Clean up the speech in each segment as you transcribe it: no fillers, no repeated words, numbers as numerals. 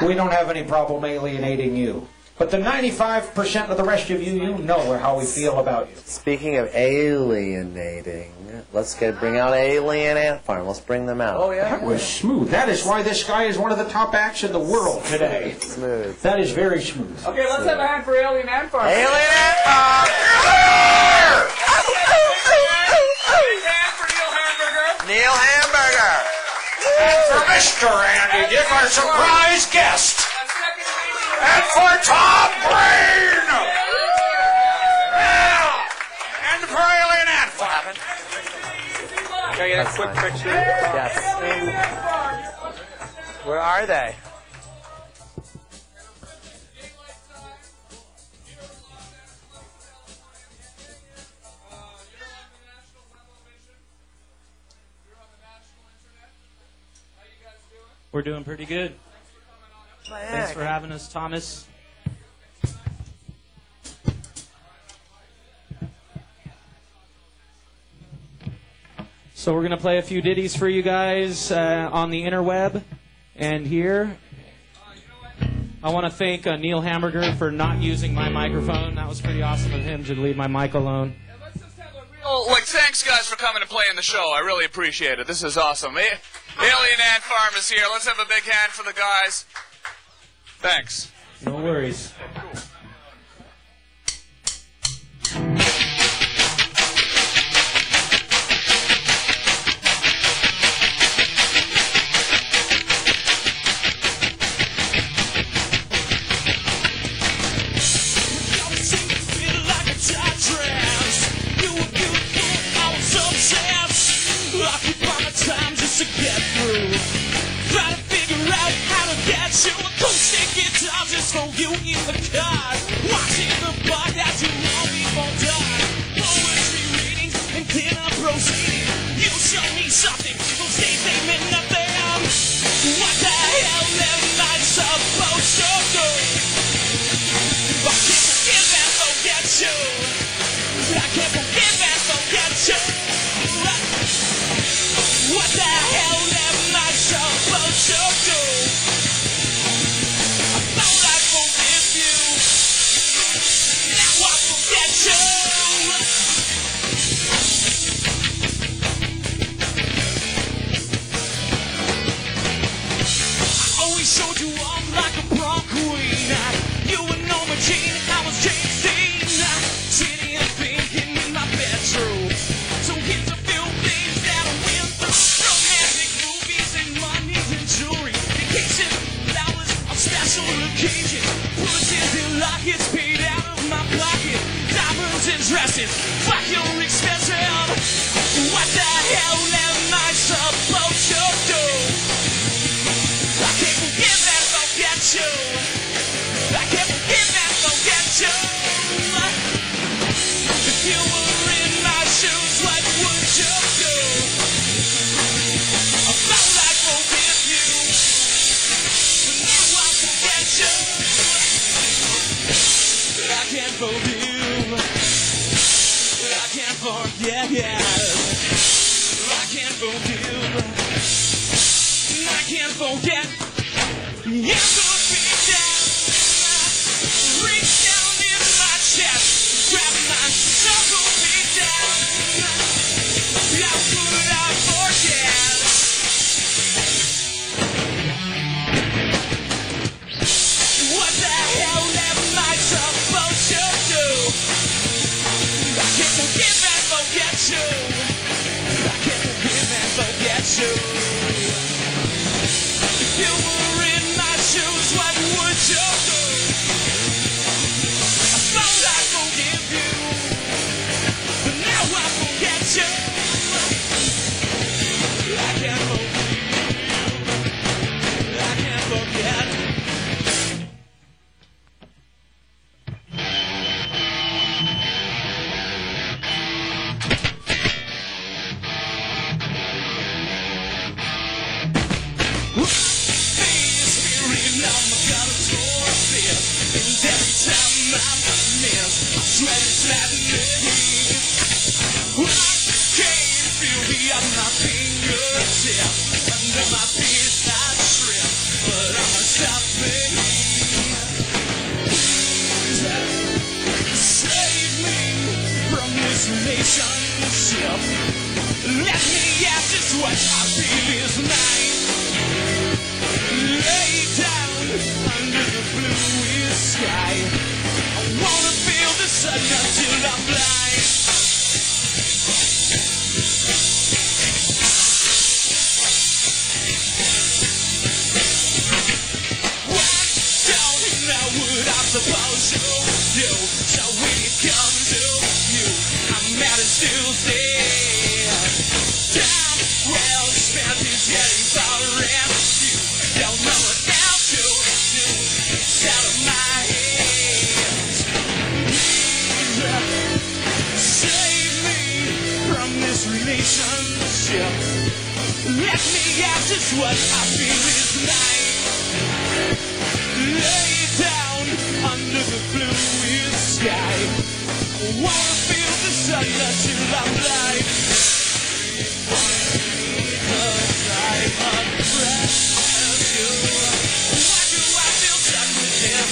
we don't have any problem alienating you. But the 95% of the rest of you, you know how we feel about you. Speaking of alienating, let's bring out Alien Ant Farm. Let's bring them out. Oh, yeah? That was smooth. That is why this guy is one of the top acts in the world today. Smooth. That is very smooth. Okay, let's have a hand for Alien Ant Farm. Alien Ant Farm! Big hand for Neil Hamburger. Neil Hamburger! And for Mr. Andy Dick, our surprise guest. And for Tom Green! Yeah. And for Alien Ant Farm. Can I get a quick picture? Yes. Where are they? We're doing pretty good. Thanks for having us, Thomas. So we're going to play a few ditties for you guys on the interweb and here. I want to thank Neil Hamburger for not using my microphone. That was pretty awesome of him to leave my mic alone. Let's just have a real, thanks guys for coming and playing the show. I really appreciate it. This is awesome. Alien Ant Farm is here. Let's have a big hand for the guys. Thanks. No worries. For you in the car, watching the bar that you want before dark. Poetry reading and dinner proceeding. You show me something, those days they meant nothing. What the hell am I supposed to do? I can't forgive and forget you. I can't forgive and forget you. What the hell am I supposed to do? Showed you off like a prom queen. You were Norma Jean, I was James Dean. Sitting and thinking in my bedroom. So here's a few things that I went through. Romantic movies and money and jewelry. Vacation flowers on special occasions. Purses and lockets paid out of my pocket. Diamonds and dresses, like you're expensive. What the hell am I supposed to do? I can't forgive and forget you. I can't forgive and forget you. If you were in my shoes, what would you do? I felt like forgive you, but now I forget you. I can't forgive. I can't forget. I can't forgive. I can't forget. You could be down, reach down in my chest, grab my knuckle me down. How could I forget? What the hell am I supposed to do? I can't forgive and forget you. I can't forgive and forget you. You were in my shoes. ship. Let me out just what I feel this night. Lay down under the blue sky. Wanna feel the sun until I'm blind. Because I'm unfriended. Why do I feel stuck with him?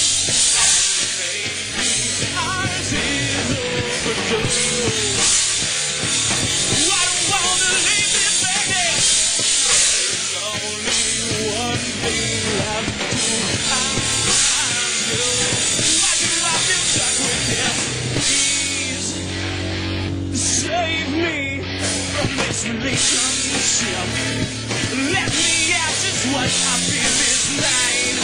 Ours is overdue. I don't wanna leave this baby. There's only one thing left to undo. Why do I feel stuck with him? Please save me from this relationship. Let me out just what I feel this night.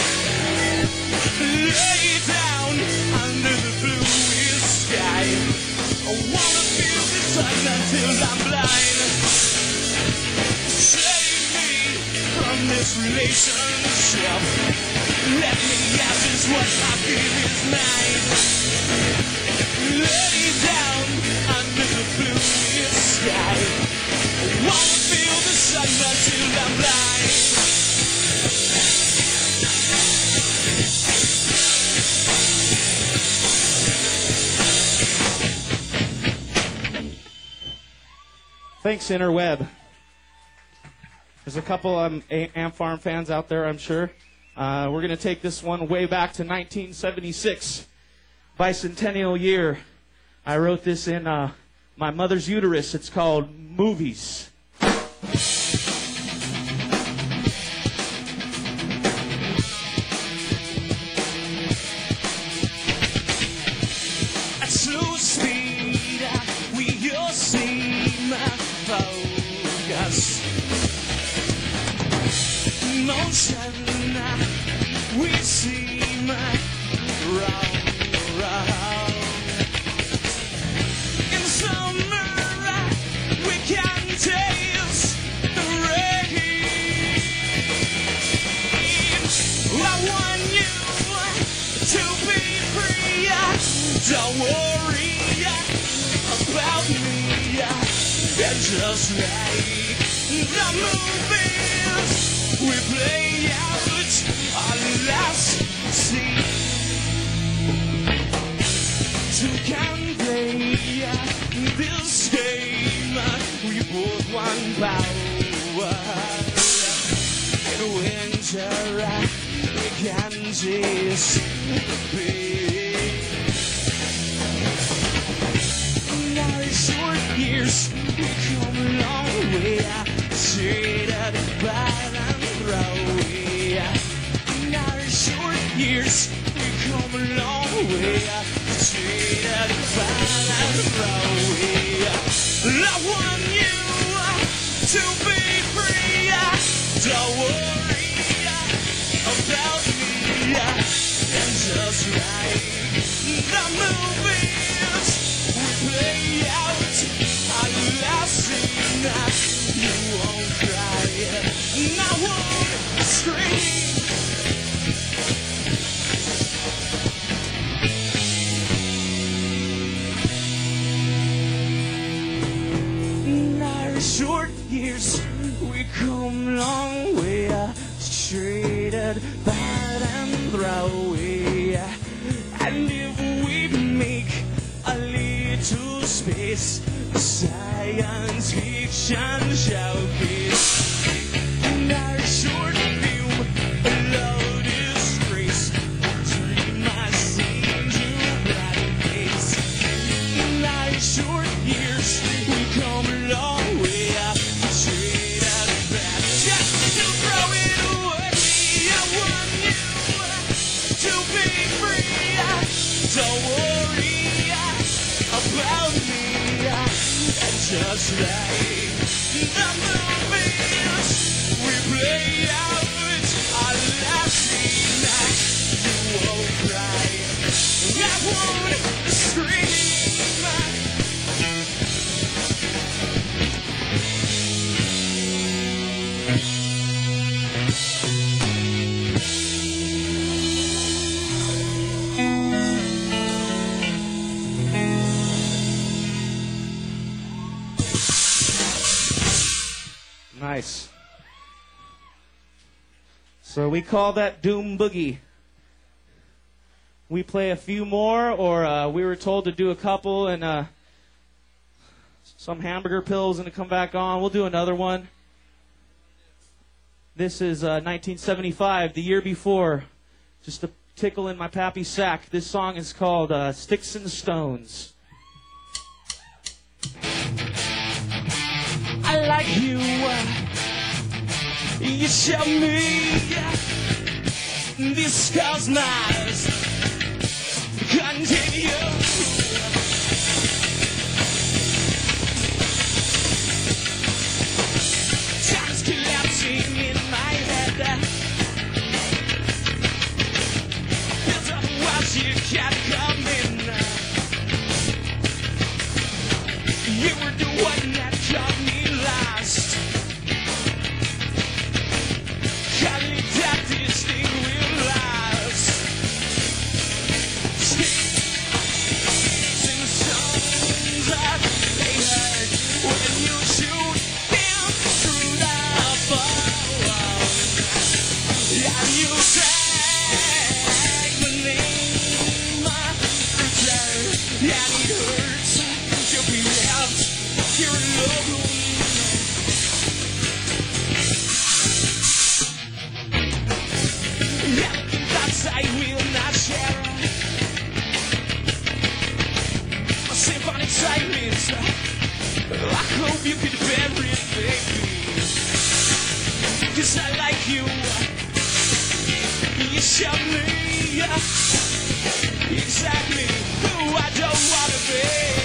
Lay down under the blue sky. I wanna feel the sun until I'm blind. Save me from this relationship. Let me out just what I feel this night. Lay down under the blue sky. I wanna feel the sun until I'm blind. Thanks, Interweb. There's a couple Amp Farm fans out there, I'm sure. We're going to take this one way back to 1976, bicentennial year. I wrote this in my mother's uterus. It's called Movies. At slow speed, we all seem focus. Motion, we seem wrong. In summer, we can taste the rain. I want you to be free. Don't worry about me. It's just like the movies we play out our last scene. To convey this game, we both want power. In winter, we can taste the pain. In our short years, we come a long way. Traded by and throw. In our short years, we come a long way. Traded by and throw. I want you to be free. Don't worry about me. And just like the movies we play out our last scene, you won't cry, and I won't scream. In our short years, we come long way, traded bad and throw away. And if we make a little space, science fiction showcase. In our short film, a load is grace. Dream I seen your bright face. In our short years, we come a long way. Trade out back just to throw it away. I want you to be free. Don't worry about me. And just like the movies we play out our last scene, you won't cry, I won't scream. So we call that Doom Boogie. We play a few more, or we were told to do a couple, and some hamburger pills and to come back on. We'll do another one. This is 1975, the year before. Just a tickle in my pappy's sack. This song is called Sticks and Stones. I like you. You show me this cosmos continue. Time's collapsing in my head. Built up walls you can't come in. You were the one that got me lost. Calling that this thing will last. Sticks and stones that they hurt when you shoot them through the bone. And you drag the name return, and it hurts to be left here alone. Everything that I will not share. A symphonic silence. I hope you could bear it, baby. 'Cause I like you. You show me exactly who I don't want to be.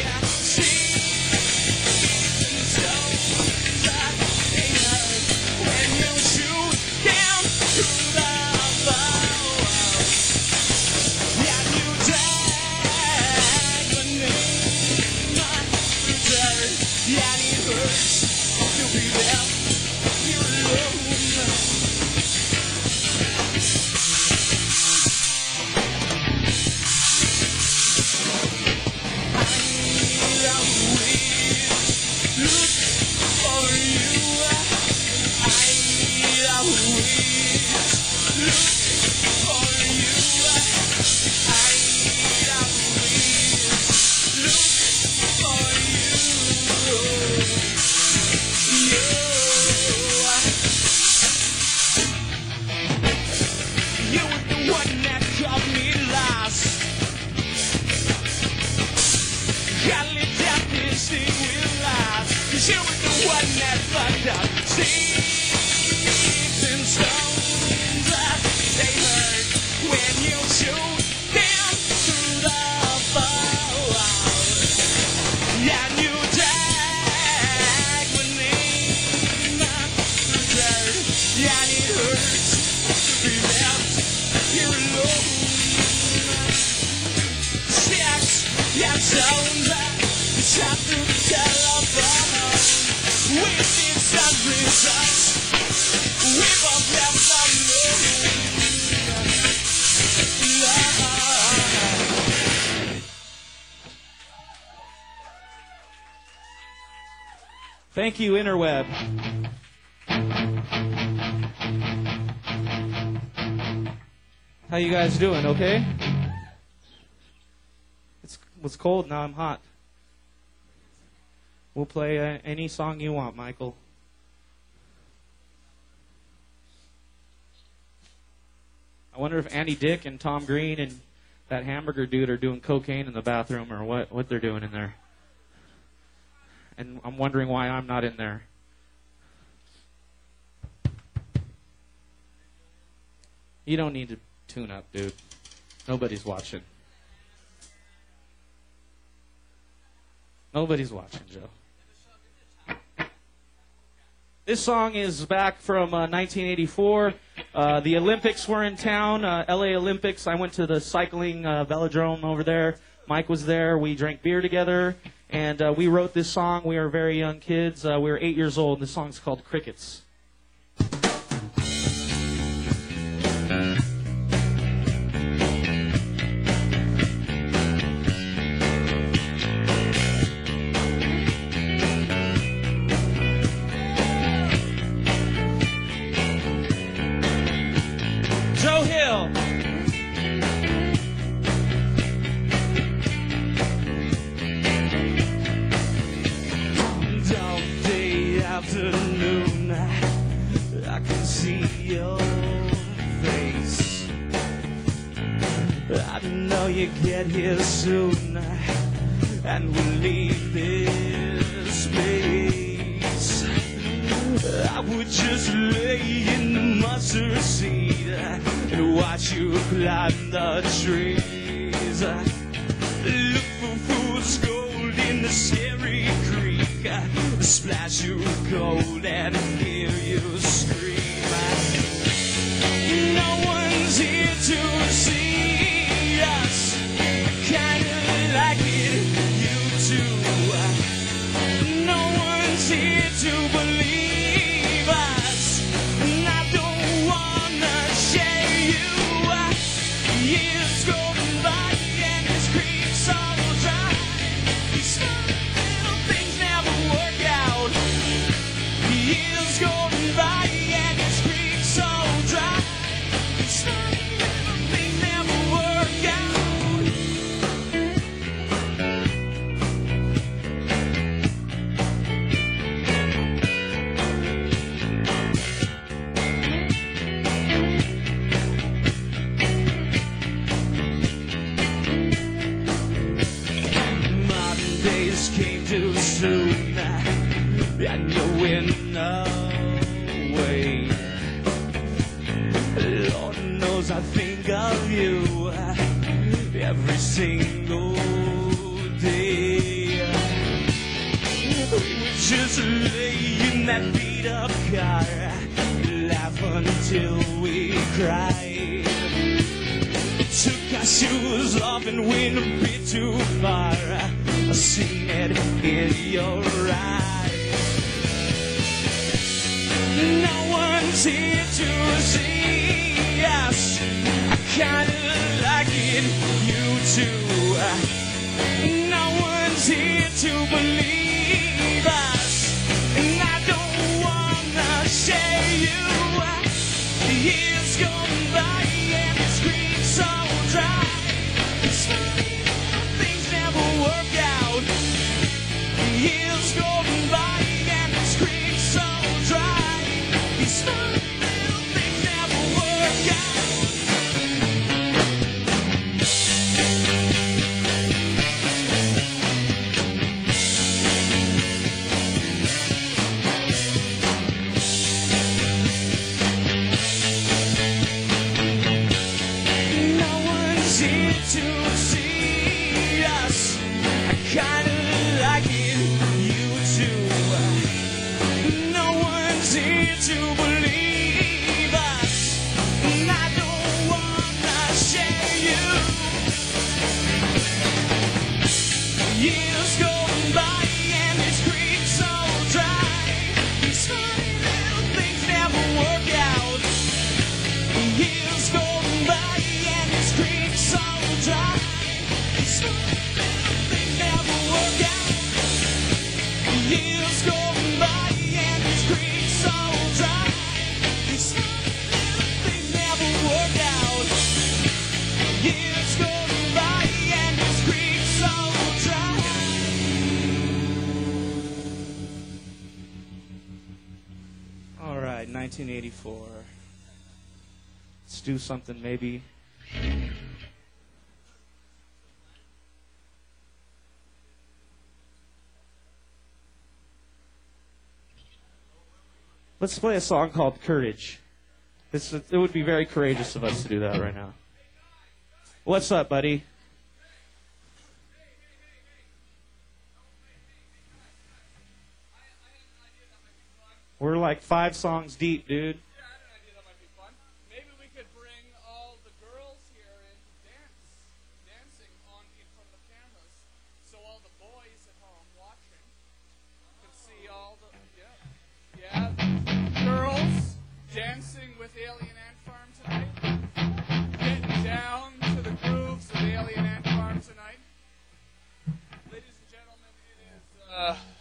Thank you, Interweb. How you guys doing? Okay? It was cold, now I'm hot. We'll play any song you want, Michael. I wonder if Andy Dick and Tom Green and that hamburger dude are doing cocaine in the bathroom or what they're doing in there. And I'm wondering why I'm not in there. You don't need to tune up, dude. Nobody's watching. Nobody's watching, Joe. This song is back from 1984. The Olympics were in town, LA Olympics. I went to the cycling velodrome over there. Mike was there. We drank beer together. And we wrote this song. We were very young kids. We were 8 years old. This song's called Crickets. Eagle Hill. All day afternoon, I can see your face. I know you get here soon, and we'll leave this place. I would just lay in the mustard seed and watch you climb the trees. Look for fool's gold in the scary creek, splash you cold and hear you scream. No one's here to see us, kinda like it, you two. No one's here to believe us, and I don't wanna share you. Years going by and this creek's all dry. These small little things never work out. Years going by and this creek's all dry. These small little things never work out. Modern days came too soon, and you went away. Lord knows I think of you every single day. We would just lay in that beat up car, laugh until we cried. Took our shoes off and went a bit too far. I seen it in your eyes. No one's here to see us, I kinda like it, you too. No one's here to believe us, and I don't wanna share you. Years gone by and the screen's so dry. Things never work out. Years gone by and the screen's so dry. These small little things never work out. No one's here to see us, I kinda like it, you too. No one's here to believe us, and I don't wanna share you. Years going by and this creek's so dry. These funny little things never work out. Years going by and this creek's so dry. These funny little things never work out. Years going by and this creek's so dry. These funny little things never work out. Years going by and this creek's so dry. All right, 1984. Let's do something maybe. Let's play a song called Courage. It would be very courageous of us to do that right now. What's up, buddy? We're like 5 songs deep, dude. Yeah, I had an idea that might be fun. Maybe we could bring all the girls here and dancing on in front of the cameras, so all the boys at home watching can see all the girls dancing with Alien Ant Farm tonight. Getting down to the grooves of Alien Ant Farm tonight. Ladies and gentlemen, it is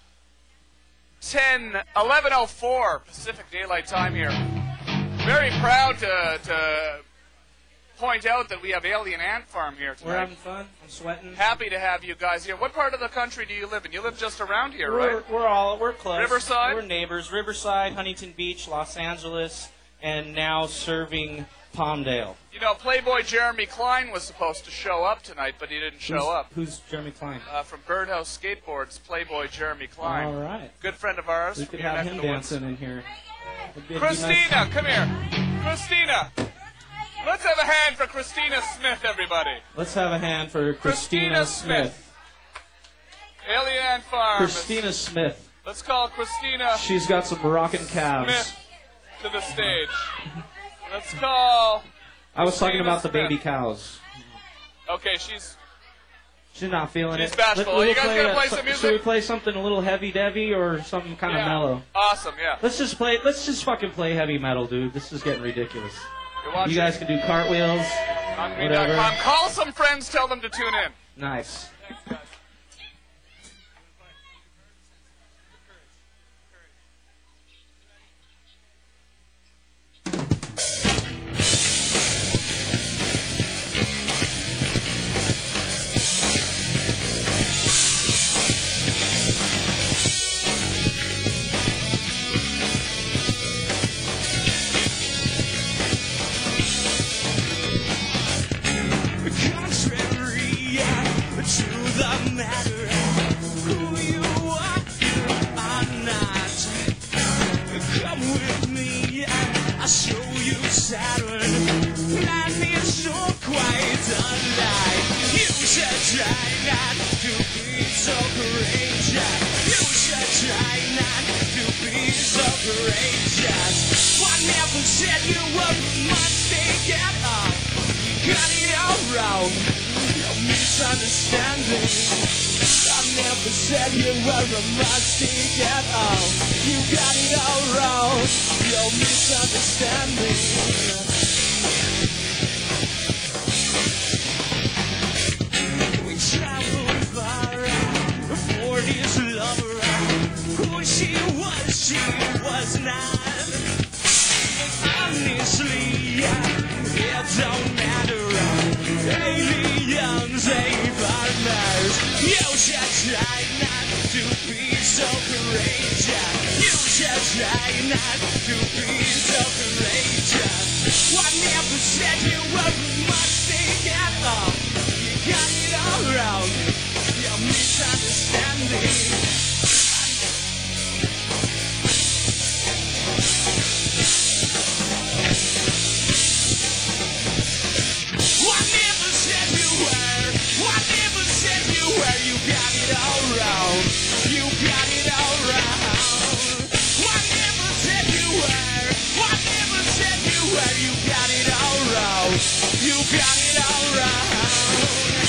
11:04 Pacific Daylight Time here. Very proud to point out that we have Alien Ant Farm here tonight. We're having fun. I'm sweating. Happy to have you guys here. What part of the country do you live in? You live just around here, right? We're close. Riverside? We're neighbors. Riverside, Huntington Beach, Los Angeles, and now serving Palmdale. You know, Playboy Jeremy Klein was supposed to show up tonight, but he didn't show up. Who's Jeremy Klein? From Birdhouse Skateboards, Playboy Jeremy Klein. All right. Good friend of ours. We from could your have neck him of the woods. dancing in here. It'd be Christina, nice. come here. Christina. Let's have a hand for Christina Smith, everybody. Let's have a hand for Christina Smith. Alien Ant Farm. Christina Smith. Let's call Christina She's got some Moroccan calves. Smith to the stage. Let's call... I was talking Christina about the Smith. baby cows. Okay, she's not feeling She's it. bashful. We'll You guys gonna play so- some music? Should we play something a little heavy-devy or something kind of mellow? Awesome, yeah. Let's just fucking play heavy metal, dude. This is getting ridiculous. You're watching You guys can do cartwheels. on whatever. Green.com. Call some friends, tell them to tune in. Nice. Contrary to the matter who you are not. Come with me, I'll show you Saturn. Life is so quite unlike. You should try not to be so courageous. You should try not to be so courageous. I never said you were a mistake at all. You got it all wrong. You're misunderstanding. I never said you were a mistake at all. You got it all wrong. You're misunderstanding. We traveled far for this lover. Who she was not. Honestly, it don't matter. Aliens ain't partners. You should try not to be so courageous. You should try not to be so courageous. I never said you were a mistake at all. You got it all wrong. You're misunderstanding. You got it all wrong.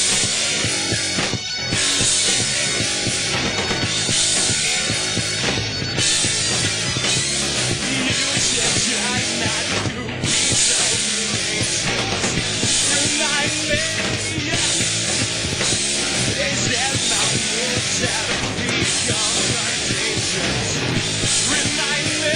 You should try not to be so courageous. Remind me, they said my words have become contagious. Remind me,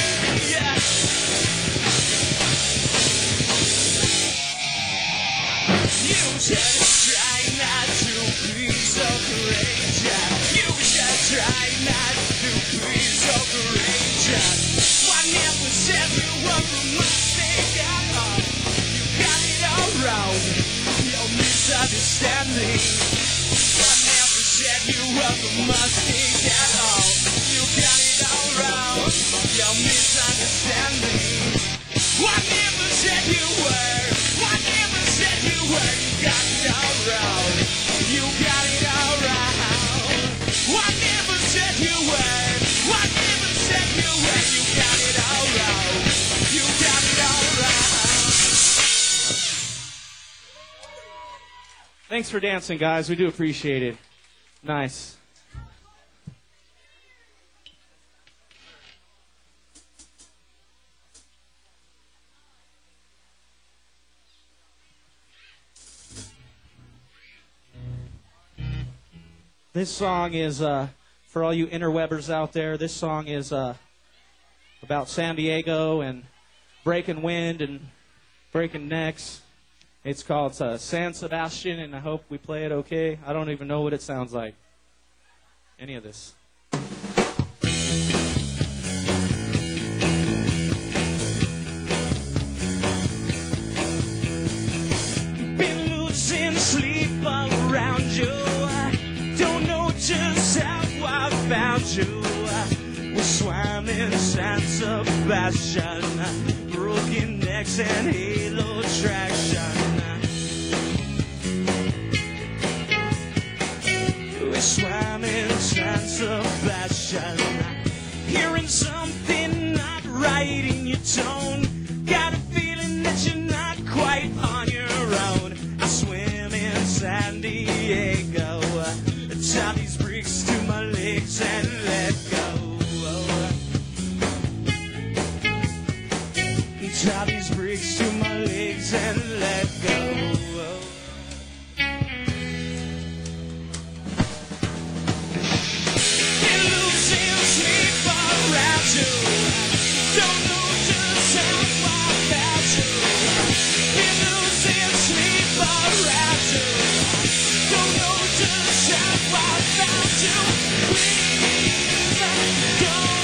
you should try not to be so courageous. You should try not to be so courageous. I never said you were a mistake at all. You got it all wrong. You're misunderstanding. I never said you were a mistake at all. You got it all wrong. You're misunderstanding. I never said you were. I never said you were. You got it all wrong. You got it all wrong. I never said you were. I never said you were. You got it all wrong. You got it all wrong. Thanks for dancing, guys. We do appreciate it. Nice. This song is, for all you interwebbers out there, this song is about San Diego and breaking wind and breaking necks. It's called San Sebastian, and I hope we play it okay. I don't even know what it sounds like. Any of this. Been losing sleep all around you. Don't know just how I found you. We swam in San Sebastian, broken necks and halo traction. We swam in San Sebastian, hearing something not right in your tone. Got a feeling that you're not quite on your own. I swim in San Diego, tie these bricks to my legs and let go. Tie these bricks to my legs and let go. Been losing sleep around you. Don't know just how I found you. Been losing sleep around you. Don't know just how I found you. Please, don't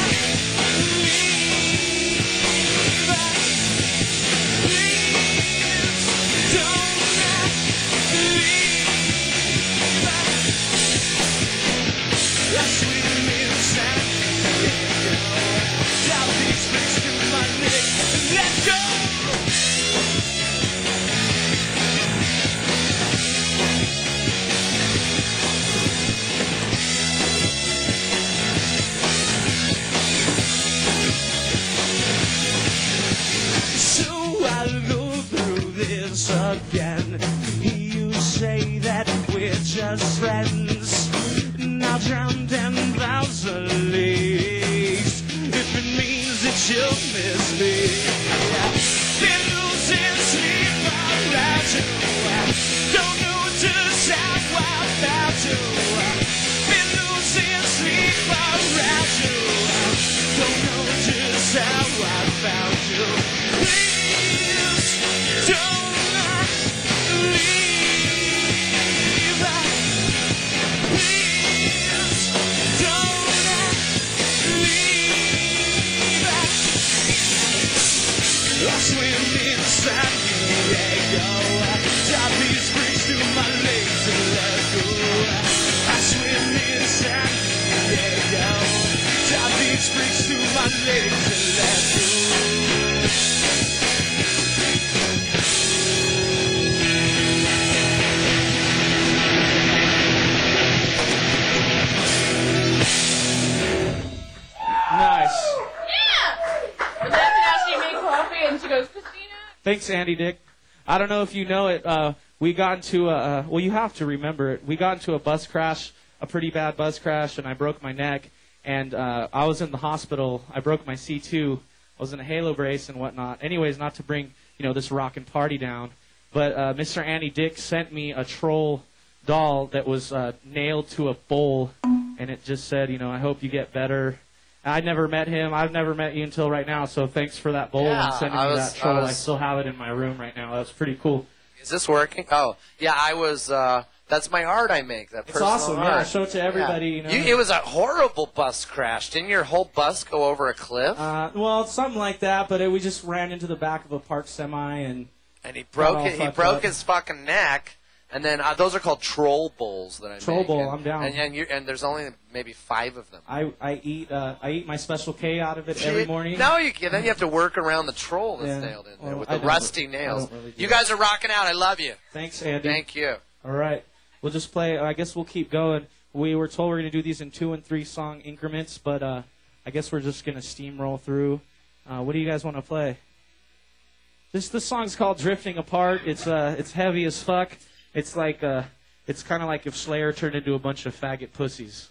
again. You say that we're just friends, now drowned in 1,000 leagues. If it means that you'll miss me, been losing sleep around you. Don't know just how I found you. Been losing sleep around you. Don't know just how I found you. Please don't. I swim in San Diego, tie these bricks to my legs and let go. I swim in San Diego, tie these bricks to my legs and let go. Nice. And then Ashley made coffee and she goes, Christina. Thanks, Andy Dick. I don't know if you know it. We got into well, you have to remember it. We got into a bus crash, a pretty bad bus crash, and I broke my neck. And I was in the hospital. I broke my C2. I was in a halo brace and whatnot. Anyways, not to bring this rockin' party down, but Mr. Andy Dick sent me a troll doll that was nailed to a bowl, and it just said, I hope you get better. I'd never met him. I've never met you until right now, so thanks for that bowl and sending me that troll. I still have it in my room right now. That's pretty cool. Is this working? Oh, yeah, I was, that's my art I make, that It's personal awesome, art. yeah. Show it to everybody, It was a horrible bus crash. Didn't your whole bus go over a cliff? Well, something like that, but we just ran into the back of a parked semi, and he broke it. He broke his fucking neck. And then those are called troll bowls that I make. Troll bowl, I'm down. And there's only maybe 5 of them. I eat my Special K out of it every morning. No, you can. Then you have to work around the troll that's nailed in there with the rusty nails. You guys are rocking out. I love you. Thanks, Andy. Thank you. All right, we'll just play. I guess we'll keep going. We were told we're going to do these in 2 and 3 song increments, but I guess we're just going to steamroll through. What do you guys want to play? This song's called "Drifting Apart." It's heavy as fuck. It's like it's kind of like if Slayer turned into a bunch of faggot pussies.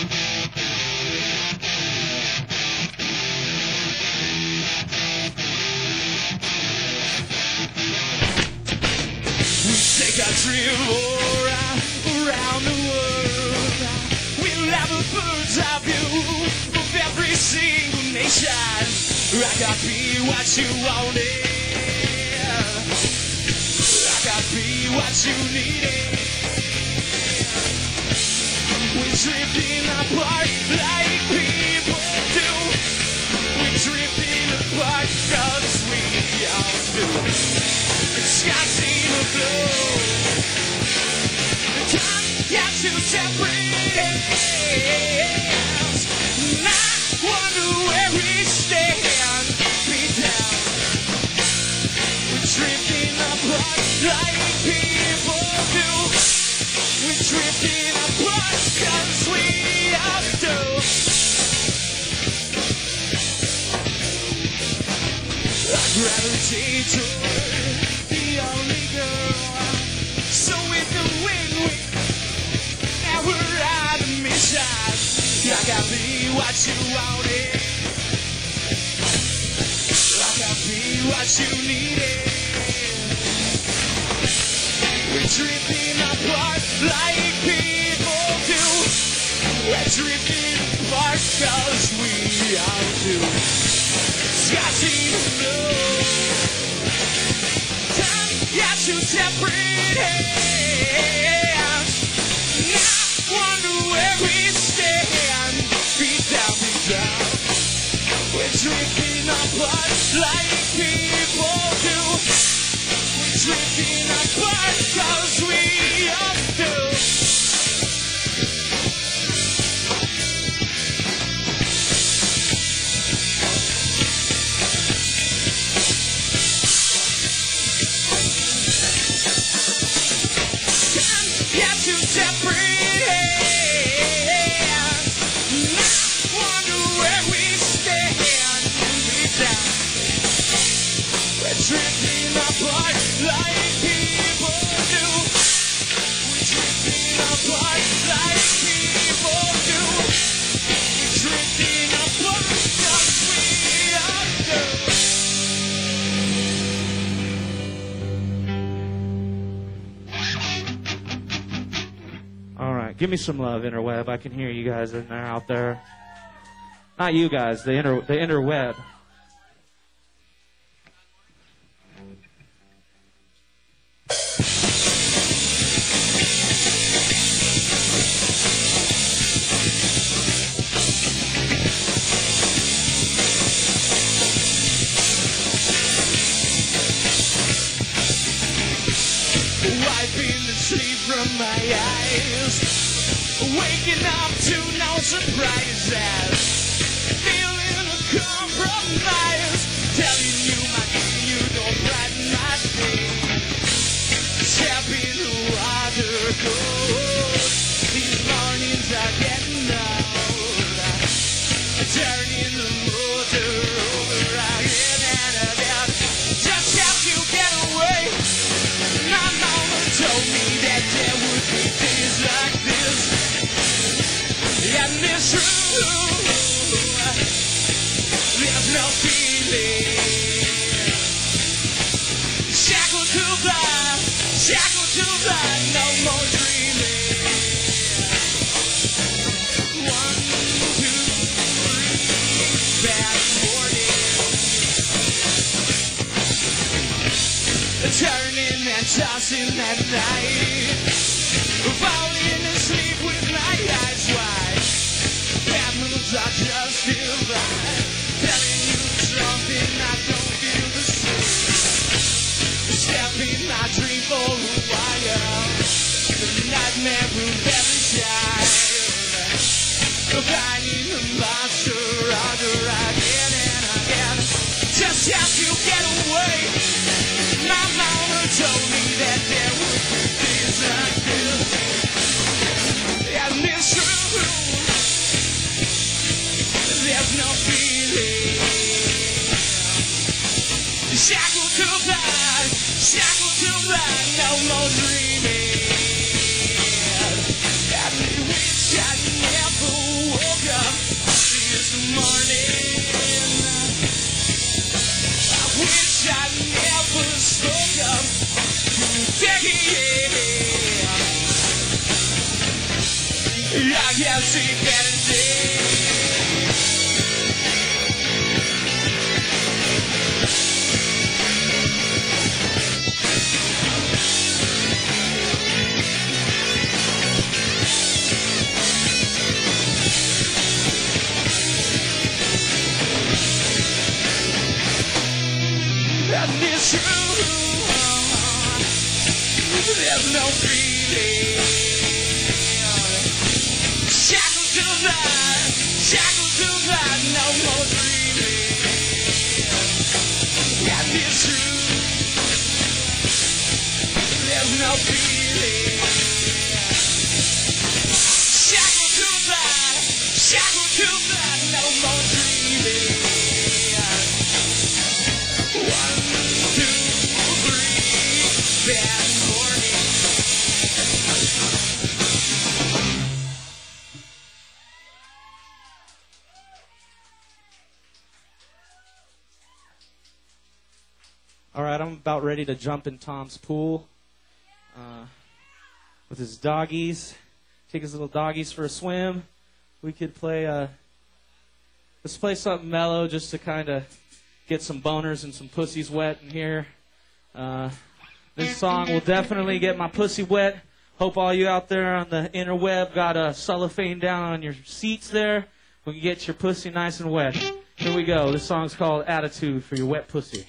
We take a trip around the world. We'll have a bird's eye view of every single nation. I can be what you wanted. I what you needed. We're drifting apart like people do. We're drifting apart cause we all do. The sky seems to blow. The time got to separate hands. And I wonder where we stand. Be down. We're drifting apart like people do. We're drifting apart cause we all do. I gravitate toward the only girl. So with the wing, now we're out of mission. I can be what you wanted. I can be what you needed. We're drifting apart like people do. We're drifting apart cause we all do. Sky seems blue. Time got to separate hands. I wonder where we stand. Beat down, beat down. We're drifting apart like people do. We're drifting apart cause we all do. Got to separate hands. I wonder where we stand. Beat down. We're drifting apart like people do. We're drifting apart like people do. We're drifting apart cause we all do. All right, give me some love, interweb. I can hear you guys in there, out there. Not you guys, the interweb. Wiping the sleep from my eyes, waking up to no surprises, feeling a compromise, telling you my dear you don't brighten my day. Step in the water cold, these mornings are getting old, turning the motor over again and again, just have to get away. My mama told me that there would be days like this. And it's true. There's no feeling. Shackled to the, no more dreaming. 1, 2, 3, bad morning. Turning and tossing at night, falling asleep with my eyes wide. Bad moods are justified, telling you something I don't feel the same. Step in my dream for a while, the nightmare will never shine. Finding the monster under again and again, just have to get away. My mama told me that there would be days like this. And it's true. There's no feeling. Shackled to blind, no more dreaming. And I wish I never woke up this morning. I wish I never spoke up today. I can see better days. there's no feeling. Shackled to that, no more dreaming. And it's true, there's no feeling. Shackled to that, no more dreaming. 1, 2, 3, bad morning. All right, I'm about ready to jump in Tom's pool with his doggies. Take his little doggies for a swim. We could play, let's play something mellow just to kind of get some boners and some pussies wet in here. This song will definitely get my pussy wet. Hope all you out there on the interweb got a cellophane down on your seats there. We can get your pussy nice and wet. Here we go. This song's called Attitude for your wet pussy.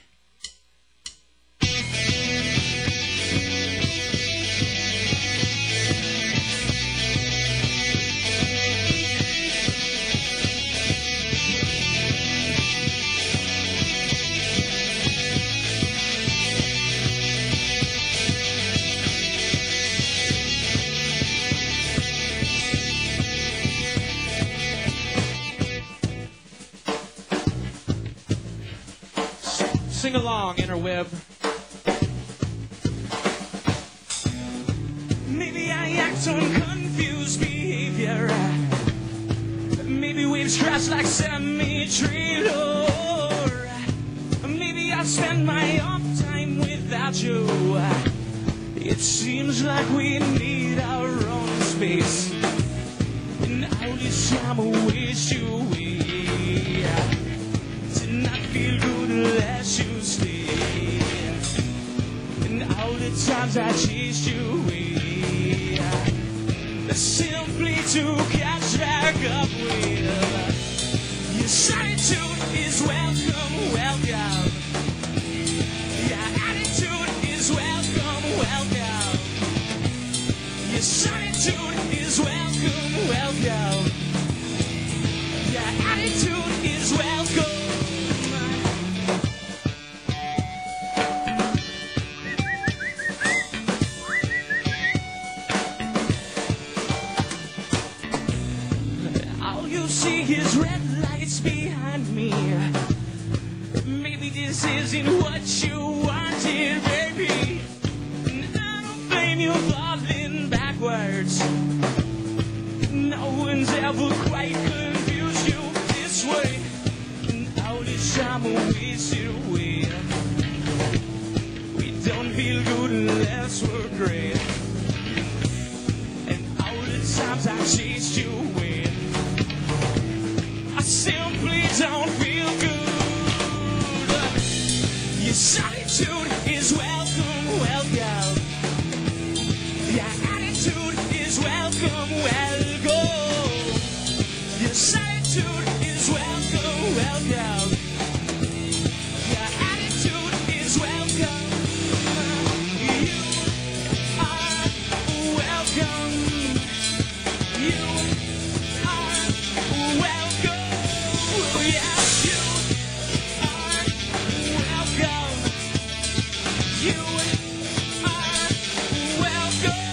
Sing along, interweb. Maybe I act on confused behavior. Maybe we've stressed like semi-trailer. Maybe I spend my off time without you. It seems like we need our own space. And all this time I wish you away. Did not feel good unless you stay. And all the times I chased you away, simply to catch back up with. Your solitude is welcome, welcome. Your attitude is welcome, welcome. Your solitude is welcome, welcome. Your attitude is welcome. See his red lights behind me. Maybe this isn't what you wanted, baby. And I don't blame you falling backwards. No one's ever quite confused you this way. And all this time I wasted away. We don't feel good unless we're great. And all the times I chased you away, simply don't feel good. Your solitude is welcome, welcome. Your attitude is welcome, welcome. Your solitude is welcome, welcome. Your attitude is welcome. You are welcome. You are welcome. Yes, you are welcome. You are welcome.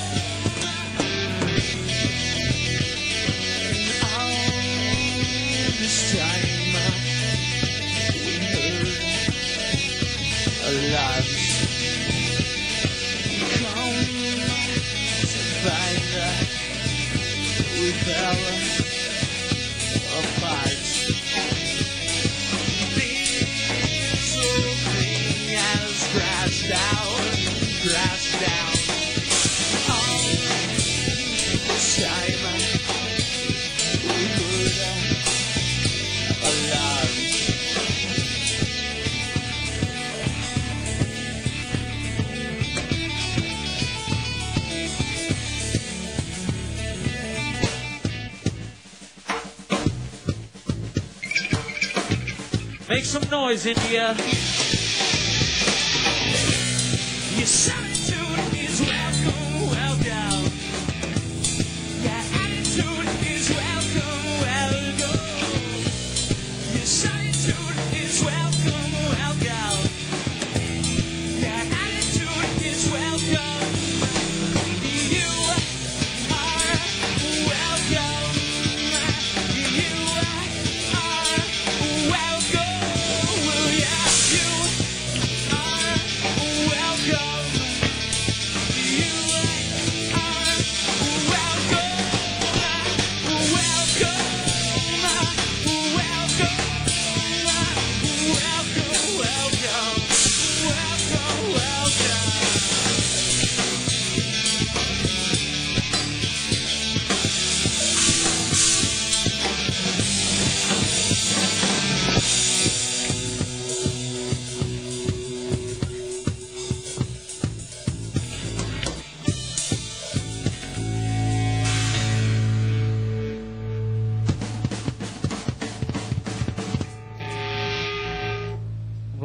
All this time we heard a lot. Come to find that we fell apart. Crash down. All this time we heard alarms. Make some noise, India. Your solitude is welcome.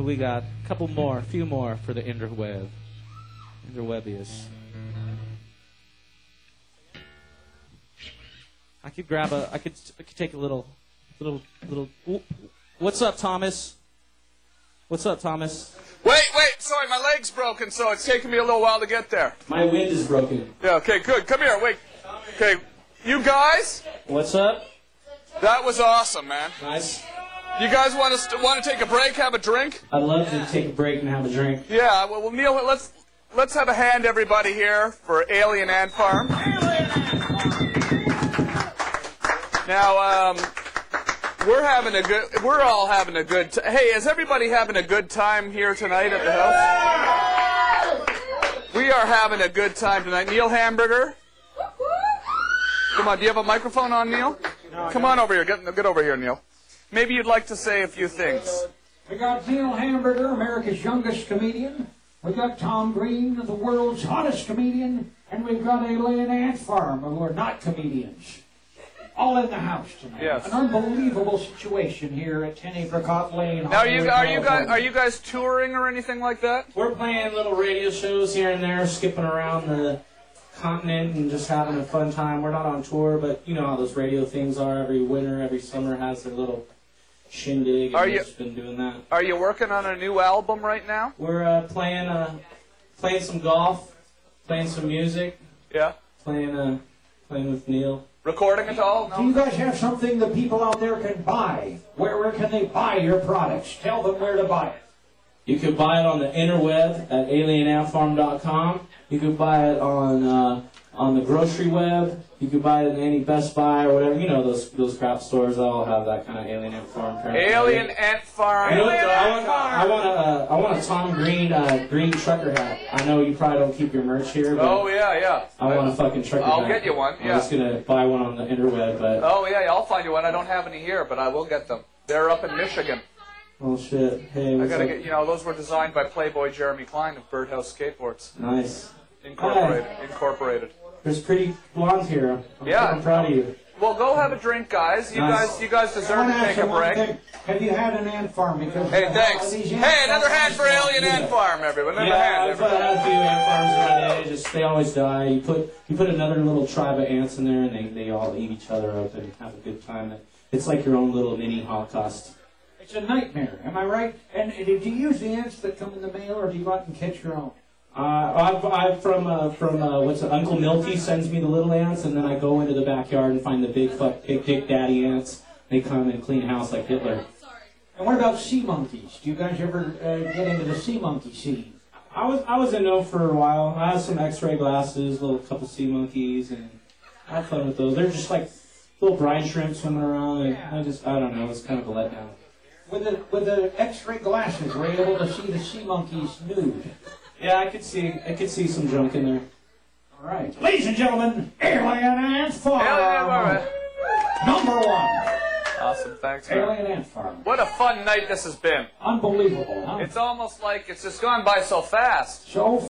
What we got? A couple more, a few more for the interweb. Interwebius. I could grab a. I could take a little. Ooh. What's up, Thomas? What's up, Thomas? Wait, sorry, my leg's broken, so it's taking me a little while to get there. My wind is broken. Yeah, okay, good. Come here, wait. Okay, you guys, What's up? that was awesome, man. Nice. You guys want to take a break, have a drink? I'd love to take a break and have a drink. Yeah, well, Neil, let's have a hand, everybody, here for Alien Ant Farm. Now, we're all having a good hey, is everybody having a good time here tonight at the house? We are having a good time tonight. Neil Hamburger. Come on, do you have a microphone on, Neil? No, come on over here. Get over here, Neil. Maybe you'd like to say a few things. We got Neil Hamburger, America's youngest comedian. We got Tom Green, the world's hottest comedian. And we've got Alien Ant Farm, who are not comedians. All in the house tonight. Yes. An unbelievable situation here at 10 Apricot Lane. Now, are you guys touring or anything like that? We're playing little radio shows here and there, skipping around the continent and just having a fun time. We're not on tour, but you know how those radio things are. Every winter, every summer has their little shindig, and we've just been doing that. Are you working on a new album right now? We're playing some golf, playing some music. Yeah. Playing with Neil. Recording it all? No. Do you guys have something that people out there can buy? Where can they buy your products? Tell them where to buy it. You could buy it on the interweb at alienantfarm.com. You could buy it on the grocery web. You could buy it in any Best Buy or whatever. You know those crap stores all have that kind of Alien Ant Farm. Alien Ant Farm. I want a Tom Green green trucker hat. I know you probably don't keep your merch here, but oh yeah. I want a fucking trucker hat. I'll get you one. Yeah. I'm just gonna buy one on the interweb, but oh yeah, I'll find you one. I don't have any here, but I will get them. They're up in Michigan. oh shit! Hey, I gotta get. Those were designed by Playboy Jeremy Klein of Birdhouse Skateboards. Nice. Incorporated. There's pretty blonde here. I'm proud of you. Well, go have a drink, guys. You guys deserve to take a break. Have you had an ant farm? Because hey, thanks. Hey, another hand for Alien Ant Farm, everyone. Another hand. I've had a few ant farms in my day. They always die. You put another little tribe of ants in there, and they all eat each other up and have a good time. It's like your own little mini Holocaust. It's a nightmare. Am I right? And do you use the ants that come in the mail, or do you go out and catch your own? I'm from what's it, Uncle Milty sends me the little ants, and then I go into the backyard and find the big dick daddy ants. They come and clean house like Hitler. And what about sea monkeys? Do you guys ever get into the sea monkey scene? I was in know for a while. I have some X-ray glasses, little couple sea monkeys, and I have fun with those. They're just like little brine shrimp swimming around, and I don't know. It's kind of a letdown. With the X-ray glasses, were you able to see the sea monkeys nude? Yeah, I could see some junk in there. All right. Ladies and gentlemen, Alien Ant Farm. Alien Number one. Awesome, thanks, man. Alien Ant Farm. What a fun night this has been. Unbelievable, huh? It's almost like it's just gone by so fast. So